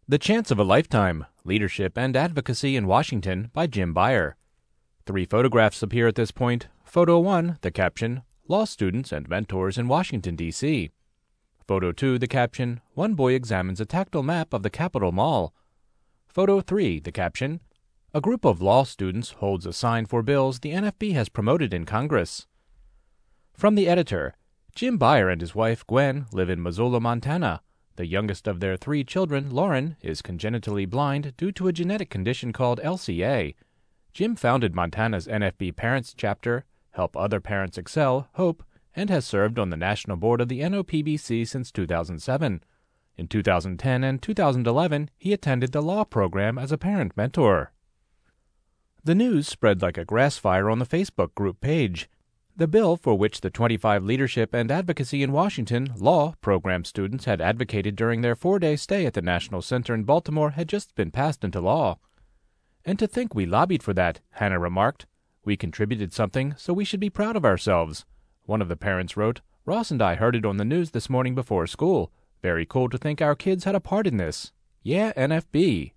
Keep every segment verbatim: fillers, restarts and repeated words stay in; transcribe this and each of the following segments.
The Chance of a Lifetime, Leadership and Advocacy in Washington by Jim Beyer. Three photographs appear at this point. Photo one, the caption, Law Students and Mentors in Washington, D C Photo two, the caption, One boy examines a tactile map of the Capitol Mall. Photo three, the caption, A group of law students holds a sign for bills the N F B has promoted in Congress. From the editor, Jim Beyer and his wife, Gwen, live in Missoula, Montana. The youngest of their three children, Lauren, is congenitally blind due to a genetic condition called L C A. Jim founded Montana's N F B Parents Chapter, Help Other Parents Excel, HOPE, and has served on the national board of the N O P B C since two thousand seven. In two thousand ten and two thousand eleven, he attended the law program as a parent mentor. The news spread like a grass fire on the Facebook group page. The bill for which the twenty-five Leadership and Advocacy in Washington Law program students had advocated during their four-day stay at the National Center in Baltimore had just been passed into law. And to think we lobbied for that, Hannah remarked. We contributed something, so we should be proud of ourselves. One of the parents wrote, Ross and I heard it on the news this morning before school. Very cool to think our kids had a part in this. Yeah, N F B.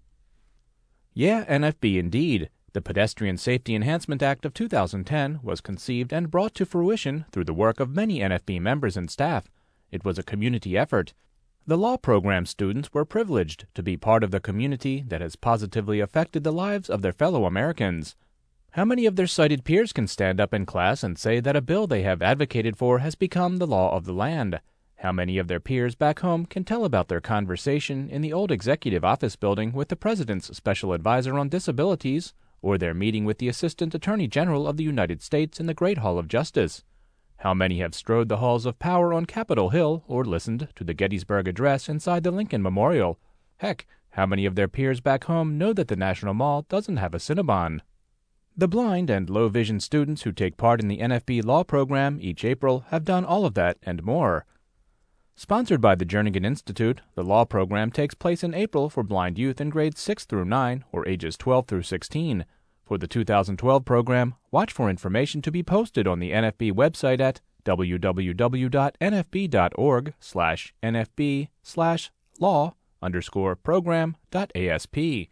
Yeah, N F B indeed. The Pedestrian Safety Enhancement Act of two thousand ten was conceived and brought to fruition through the work of many N F B members and staff. It was a community effort. The law program students were privileged to be part of the community that has positively affected the lives of their fellow Americans. How many of their sighted peers can stand up in class and say that a bill they have advocated for has become the law of the land? How many of their peers back home can tell about their conversation in the old executive office building with the President's Special Advisor on Disabilities, or their meeting with the Assistant Attorney General of the United States in the Great Hall of Justice? How many have strode the halls of power on Capitol Hill or listened to the Gettysburg Address inside the Lincoln Memorial? Heck, how many of their peers back home know that the National Mall doesn't have a Cinnabon? The blind and low-vision students who take part in the N F B Law Program each April have done all of that and more. Sponsored by the Jernigan Institute, the law program takes place in April for blind youth in grades six through nine or ages twelve through sixteen. For the two thousand twelve program, watch for information to be posted on the N F B website at w w w dot n f b dot org slash n f b slash law underscore program dot a s p.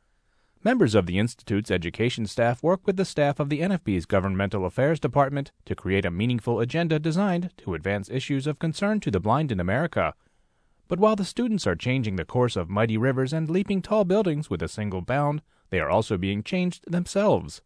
Members of the Institute's education staff work with the staff of the N F B's Governmental Affairs Department to create a meaningful agenda designed to advance issues of concern to the blind in America. But while the students are changing the course of mighty rivers and leaping tall buildings with a single bound, they are also being changed themselves.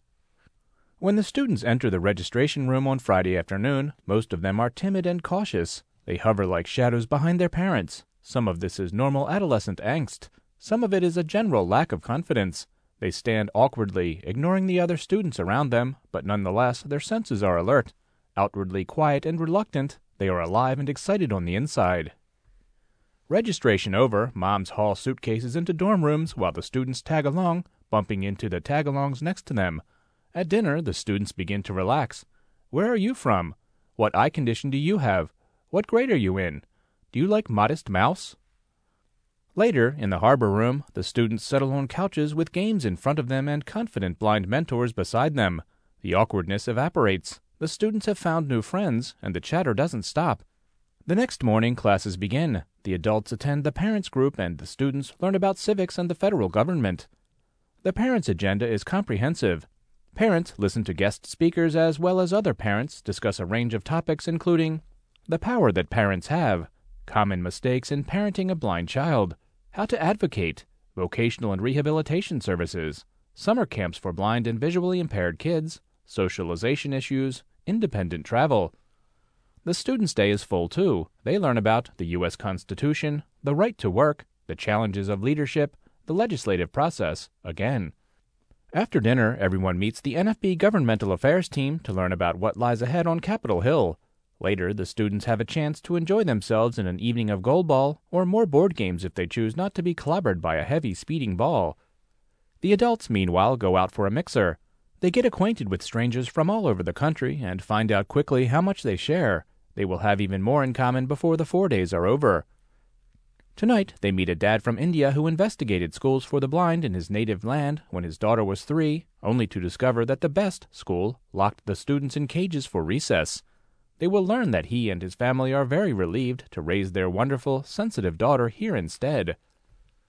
When the students enter the registration room on Friday afternoon, most of them are timid and cautious. They hover like shadows behind their parents. Some of this is normal adolescent angst. Some of it is a general lack of confidence. They stand awkwardly, ignoring the other students around them, but nonetheless their senses are alert. Outwardly quiet and reluctant, they are alive and excited on the inside. Registration over, moms haul suitcases into dorm rooms while the students tag along, bumping into the tag-alongs next to them. At dinner, the students begin to relax. Where are you from? What eye condition do you have? What grade are you in? Do you like Modest Mouse? Later, in the harbor room, the students settle on couches with games in front of them and confident blind mentors beside them. The awkwardness evaporates. The students have found new friends, and the chatter doesn't stop. The next morning, classes begin. The adults attend the parents' group, and the students learn about civics and the federal government. The parents' agenda is comprehensive. Parents listen to guest speakers as well as other parents discuss a range of topics including the power that parents have, common mistakes in parenting a blind child, how to advocate, vocational and rehabilitation services, summer camps for blind and visually impaired kids, socialization issues, independent travel. The Students' Day is full too. They learn about the U S Constitution, the right to work, the challenges of leadership, the legislative process, again. After dinner, everyone meets the N F B Governmental Affairs team to learn about what lies ahead on Capitol Hill. Later, the students have a chance to enjoy themselves in an evening of goalball or more board games if they choose not to be clobbered by a heavy speeding ball. The adults, meanwhile, go out for a mixer. They get acquainted with strangers from all over the country and find out quickly how much they share. They will have even more in common before the four days are over. Tonight, they meet a dad from India who investigated schools for the blind in his native land when his daughter was three, only to discover that the best school locked the students in cages for recess. They will learn that he and his family are very relieved to raise their wonderful, sensitive daughter here instead.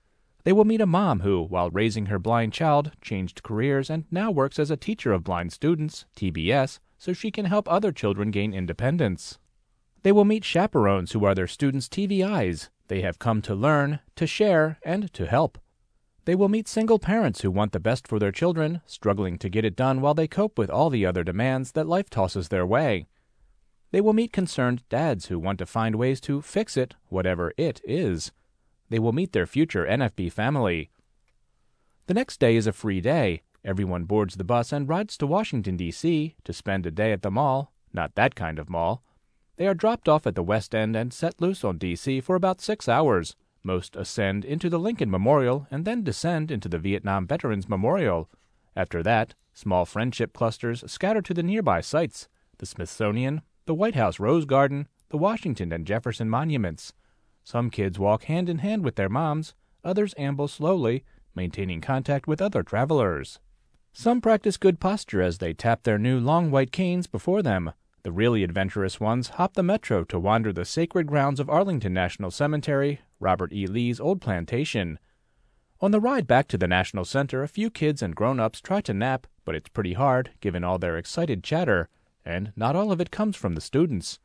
They will meet a mom who, while raising her blind child, changed careers and now works as a teacher of blind students, T B S, so she can help other children gain independence. They will meet chaperones who are their students' T V Is. They have come to learn, to share, and to help. They will meet single parents who want the best for their children, struggling to get it done while they cope with all the other demands that life tosses their way. They will meet concerned dads who want to find ways to fix it, whatever it is. They will meet their future N F B family. The next day is a free day. Everyone boards the bus and rides to Washington, D C to spend a day at the mall. Not that kind of mall. They are dropped off at the West End and set loose on D C for about six hours. Most ascend into the Lincoln Memorial and then descend into the Vietnam Veterans Memorial. After that, small friendship clusters scatter to the nearby sites: the Smithsonian, the White House Rose Garden, the Washington and Jefferson monuments. Some kids walk hand in hand with their moms, others amble slowly, maintaining contact with other travelers. Some practice good posture as they tap their new long white canes before them. The really adventurous ones hop the metro to wander the sacred grounds of Arlington National Cemetery, Robert E. Lee's old plantation. On the ride back to the National Center, a few kids and grown-ups try to nap, but it's pretty hard, given all their excited chatter, and not all of it comes from the students.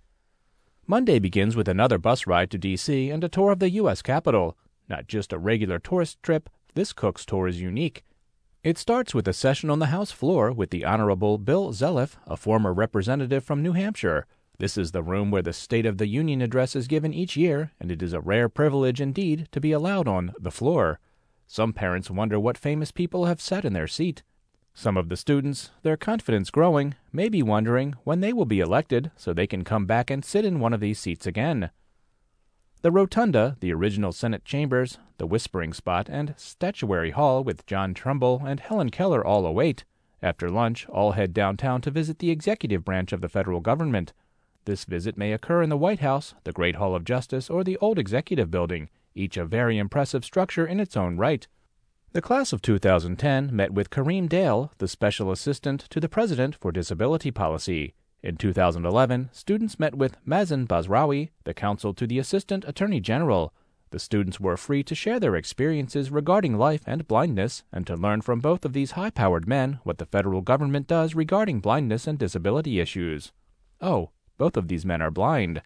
Monday begins with another bus ride to D C and a tour of the U S Capitol. Not just a regular tourist trip, this Cook's tour is unique. It starts with a session on the House floor with the Honorable Bill Zeliff, a former representative from New Hampshire. This is the room where the State of the Union address is given each year, and it is a rare privilege indeed to be allowed on the floor. Some parents wonder what famous people have sat in their seat. Some of the students, their confidence growing, may be wondering when they will be elected so they can come back and sit in one of these seats again. The Rotunda, the original Senate chambers, the Whispering Spot, and Statuary Hall with John Trumbull and Helen Keller all await. After lunch, all head downtown to visit the executive branch of the federal government. This visit may occur in the White House, the Great Hall of Justice, or the Old Executive Building, each a very impressive structure in its own right. The class of two thousand ten met with Kareem Dale, the Special Assistant to the President for Disability Policy. In two thousand eleven, students met with Mazen Basrawi, the counsel to the Assistant Attorney General. The students were free to share their experiences regarding life and blindness, and to learn from both of these high-powered men what the federal government does regarding blindness and disability issues. Oh, both of these men are blind.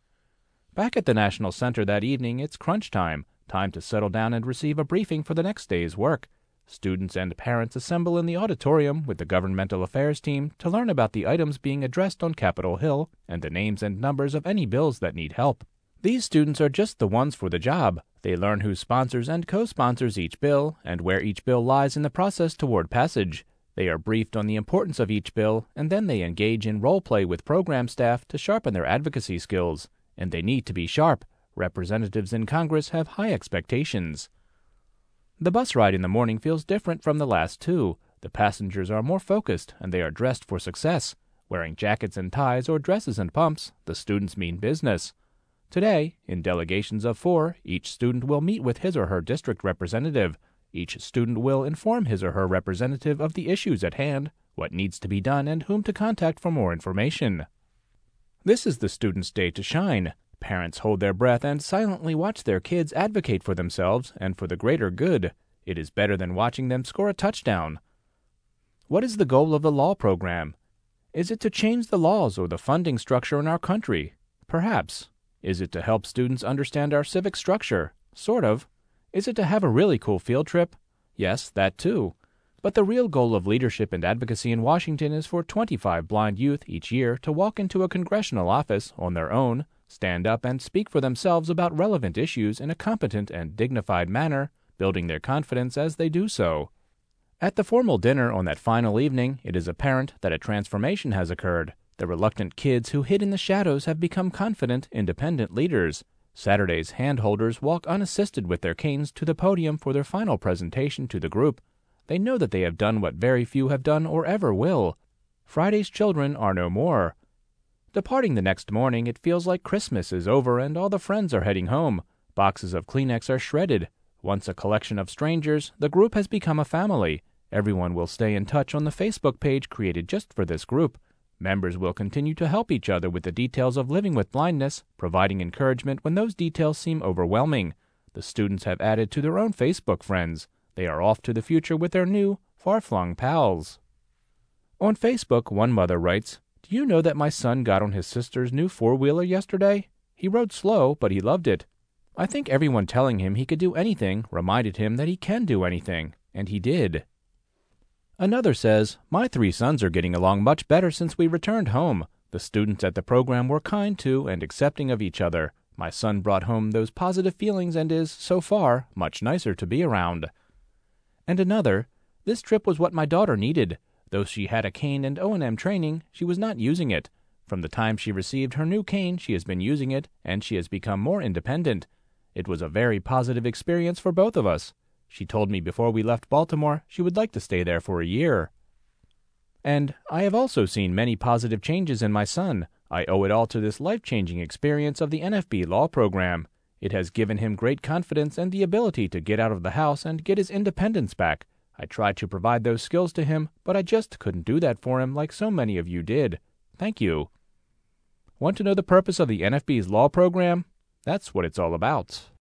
Back at the National Center that evening, it's crunch time, time to settle down and receive a briefing for the next day's work. Students and parents assemble in the auditorium with the governmental affairs team to learn about the items being addressed on Capitol Hill and the names and numbers of any bills that need help. These students are just the ones for the job. They learn who sponsors and co-sponsors each bill and where each bill lies in the process toward passage. They are briefed on the importance of each bill, and then they engage in role play with program staff to sharpen their advocacy skills. And they need to be sharp. Representatives in Congress have high expectations. The bus ride in the morning feels different from the last two. The passengers are more focused, and they are dressed for success. Wearing jackets and ties or dresses and pumps, the students mean business. Today, in delegations of four, each student will meet with his or her district representative. Each student will inform his or her representative of the issues at hand, what needs to be done, and whom to contact for more information. This is the students' day to shine. Parents hold their breath and silently watch their kids advocate for themselves and for the greater good. It is better than watching them score a touchdown. What is the goal of the law program? Is it to change the laws or the funding structure in our country? Perhaps. Is it to help students understand our civic structure? Sort of. Is it to have a really cool field trip? Yes, that too. But the real goal of leadership and advocacy in Washington is for twenty-five blind youth each year to walk into a congressional office on their own, stand up and speak for themselves about relevant issues in a competent and dignified manner, building their confidence as they do so. At the formal dinner on that final evening, it is apparent that a transformation has occurred. The reluctant kids who hid in the shadows have become confident, independent leaders. Saturday's handholders walk unassisted with their canes to the podium for their final presentation to the group. They know that they have done what very few have done or ever will. Friday's children are no more. Departing the next morning, it feels like Christmas is over and all the friends are heading home. Boxes of Kleenex are shredded. Once a collection of strangers, the group has become a family. Everyone will stay in touch on the Facebook page created just for this group. Members will continue to help each other with the details of living with blindness, providing encouragement when those details seem overwhelming. The students have added to their own Facebook friends. They are off to the future with their new, far-flung pals. On Facebook, one mother writes, "Do you know that my son got on his sister's new four-wheeler yesterday? He rode slow, but he loved it. I think everyone telling him he could do anything reminded him that he can do anything, and he did." Another says, "My three sons are getting along much better since we returned home. The students at the program were kind to and accepting of each other. My son brought home those positive feelings and is, so far, much nicer to be around." And another, "This trip was what my daughter needed. Though she had a cane and O and M training, she was not using it. From the time she received her new cane, she has been using it, and she has become more independent. It was a very positive experience for both of us. She told me before we left Baltimore she would like to stay there for a year." And, "I have also seen many positive changes in my son. I owe it all to this life-changing experience of the N F B Law Program. It has given him great confidence and the ability to get out of the house and get his independence back. I tried to provide those skills to him, but I just couldn't do that for him like so many of you did. Thank you." Want to know the purpose of the N F B's Law Program? That's what it's all about.